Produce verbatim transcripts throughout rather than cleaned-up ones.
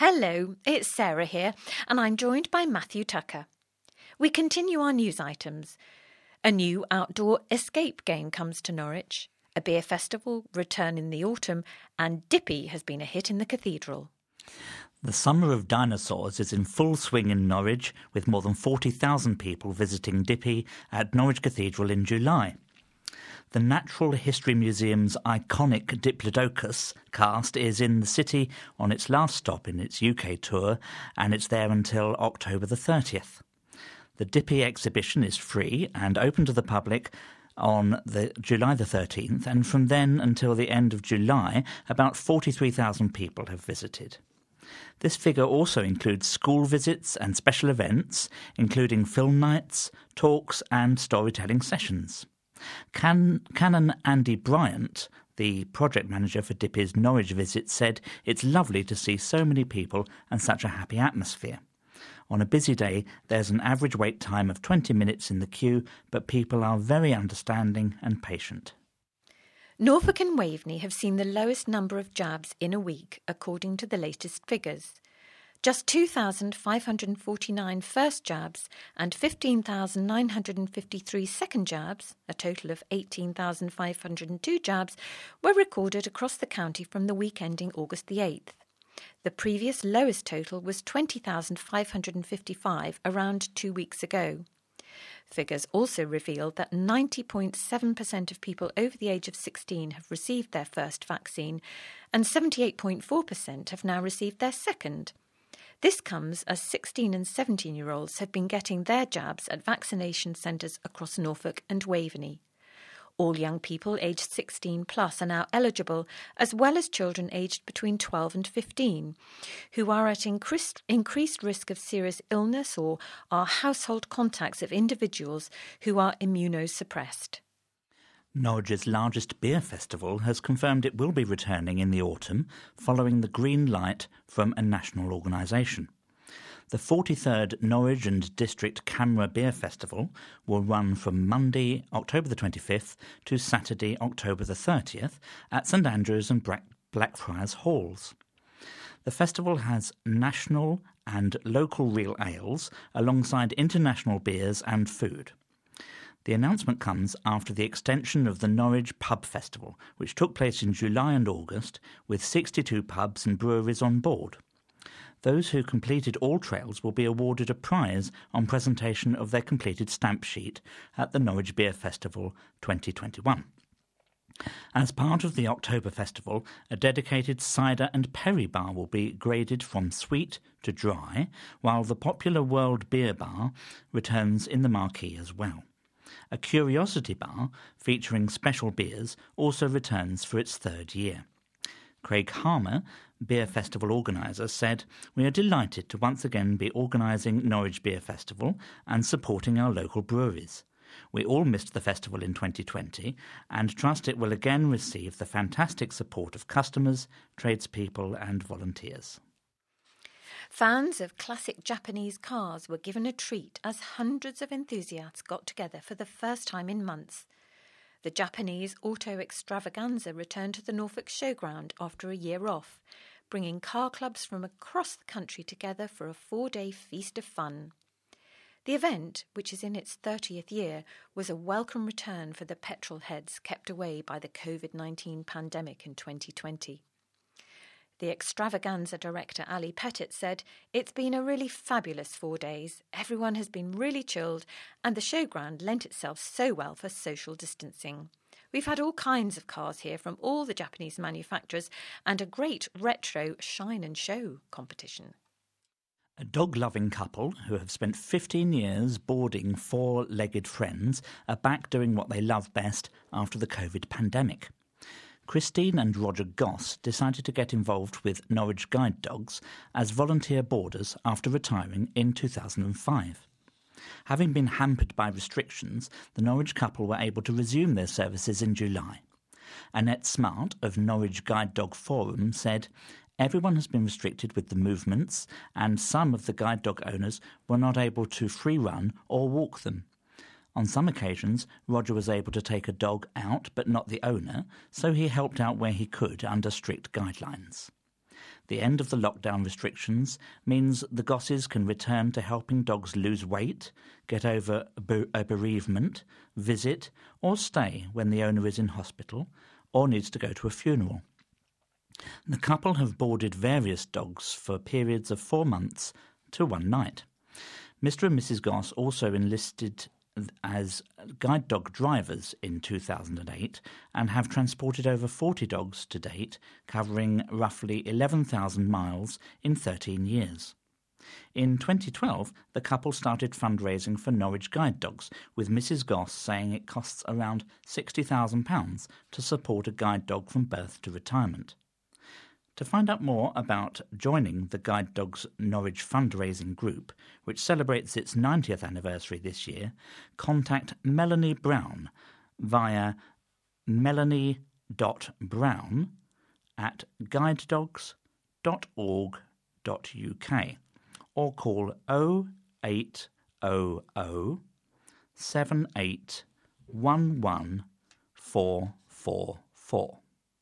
Hello, it's Sarah here, and I'm joined by Matthew Tucker. We continue our news items. A new outdoor escape game comes to Norwich, a beer festival return in the autumn, and Dippy has been a hit in the cathedral. The Summer of Dinosaurs is in full swing in Norwich, with more than forty thousand people visiting Dippy at Norwich Cathedral in July. The Natural History Museum's iconic Diplodocus cast is in the city on its last stop in its U K tour, and it's there until October the thirtieth. The Dippy exhibition is free and open to the public on the July the thirteenth, and from then until the end of July, about forty-three thousand people have visited. This figure also includes school visits and special events, including film nights, talks and storytelling sessions. Can, Canon Andy Bryant, the project manager for Dippy's Norwich visit, said it's lovely to see so many people and such a happy atmosphere. On a busy day, there's an average wait time of twenty minutes in the queue, but people are very understanding and patient. Norfolk and Waveney have seen the lowest number of jabs in a week, according to the latest figures. Just two thousand five hundred forty-nine first jabs and fifteen thousand nine hundred fifty-three second jabs, a total of eighteen thousand five hundred two jabs, were recorded across the county from the week ending August the eighth. The previous lowest total was twenty thousand five hundred fifty-five around two weeks ago. Figures also revealed that ninety point seven percent of people over the age of sixteen have received their first vaccine, and seventy-eight point four percent have now received their second. This comes as sixteen and seventeen-year-olds have been getting their jabs at vaccination centres across Norfolk and Waveney. All young people aged sixteen plus are now eligible, as well as children aged between twelve and fifteen, who are at increased, increased risk of serious illness or are household contacts of individuals who are immunosuppressed. Norwich's largest beer festival has confirmed it will be returning in the autumn, following the green light from a national organisation. The forty-third Norwich and District CAMRA Beer Festival will run from Monday, October the twenty-fifth to Saturday, October the thirtieth at St Andrews and Blackfriars Halls. The festival has national and local real ales alongside international beers and food. The announcement comes after the extension of the Norwich Pub Festival, which took place in July and August, with sixty-two pubs and breweries on board. Those who completed all trails will be awarded a prize on presentation of their completed stamp sheet at the Norwich Beer Festival twenty twenty-one. As part of the October Festival, a dedicated cider and perry bar will be graded from sweet to dry, while the popular World Beer Bar returns in the marquee as well. A curiosity bar featuring special beers also returns for its third year. Craig Harmer, Beer Festival organiser, said, "We are delighted to once again be organising Norwich Beer Festival and supporting our local breweries. We all missed the festival in twenty twenty and trust it will again receive the fantastic support of customers, tradespeople and volunteers." Fans of classic Japanese cars were given a treat as hundreds of enthusiasts got together for the first time in months. The Japanese Auto Extravaganza returned to the Norfolk Showground after a year off, bringing car clubs from across the country together for a four-day feast of fun. The event, which is in its thirtieth year, was a welcome return for the petrol heads kept away by the covid nineteen pandemic in twenty twenty. The Extravaganza director Ali Pettit said, "It's been a really fabulous four days. Everyone has been really chilled and the showground lent itself so well for social distancing. We've had all kinds of cars here from all the Japanese manufacturers and a great retro shine and show competition." A dog-loving couple who have spent fifteen years boarding four-legged friends are back doing what they love best after the COVID pandemic. Christine and Roger Goss decided to get involved with Norwich Guide Dogs as volunteer boarders after retiring in two thousand five. Having been hampered by restrictions, the Norwich couple were able to resume their services in July. Annette Smart of Norwich Guide Dog Forum said, "Everyone has been restricted with the movements and some of the guide dog owners were not able to free run or walk them. On some occasions, Roger was able to take a dog out but not the owner, so he helped out where he could under strict guidelines. The end of the lockdown restrictions means the Gosses can return to helping dogs lose weight, get over a, be- a bereavement, visit or stay when the owner is in hospital or needs to go to a funeral. The couple have boarded various dogs for periods of four months to one night. Mister and Missus Goss also enlisted as guide dog drivers in two thousand eight and have transported over forty dogs to date, covering roughly eleven thousand miles in thirteen years. In twenty twelve, the couple started fundraising for Norwich Guide Dogs, with Missus Goss saying it costs around sixty thousand pounds to support a guide dog from birth to retirement. To find out more about joining the Guide Dogs Norwich fundraising group, which celebrates its ninetieth anniversary this year, contact Melanie Brown via melanie dot brown at guidedogs dot org dot uk or call oh eight hundred, seven eight one one, four four four.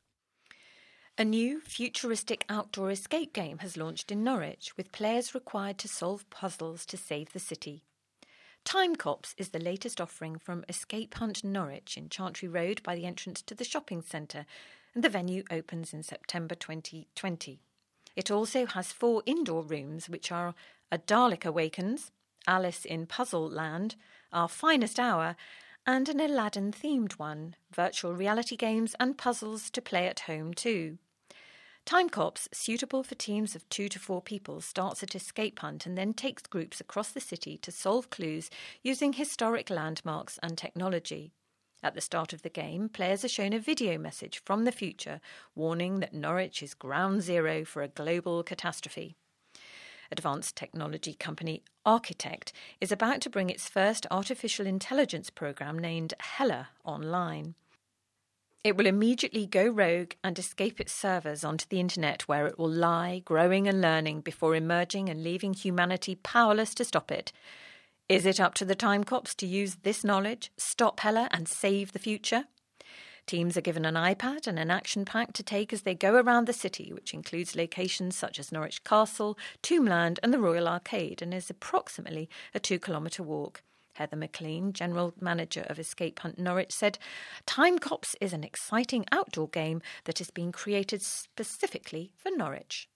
A new futuristic outdoor escape game has launched in Norwich, with players required to solve puzzles to save the city. Time Cops is the latest offering from Escape Hunt Norwich in Chantry Road by the entrance to the shopping centre, and the venue opens in September twenty twenty. It also has four indoor rooms, which are A Dalek Awakens, Alice in Puzzle Land, Our Finest Hour, and an Aladdin-themed one, virtual reality games and puzzles to play at home too. Time Cops, suitable for teams of two to four people, starts at Escape Hunt and then takes groups across the city to solve clues using historic landmarks and technology. At the start of the game, players are shown a video message from the future warning that Norwich is ground zero for a global catastrophe. Advanced technology company Architect is about to bring its first artificial intelligence program named Hella online. It will immediately go rogue and escape its servers onto the internet, where it will lie, growing and learning before emerging and leaving humanity powerless to stop it. Is it up to the Time Cops to use this knowledge, stop Hella and save the future? Teams are given an iPad and an action pack to take as they go around the city, which includes locations such as Norwich Castle, Tombland and the Royal Arcade, and is approximately a two-kilometre walk. Heather McLean, General Manager of Escape Hunt Norwich, said, Time Cops is an exciting outdoor game that has been created specifically for Norwich.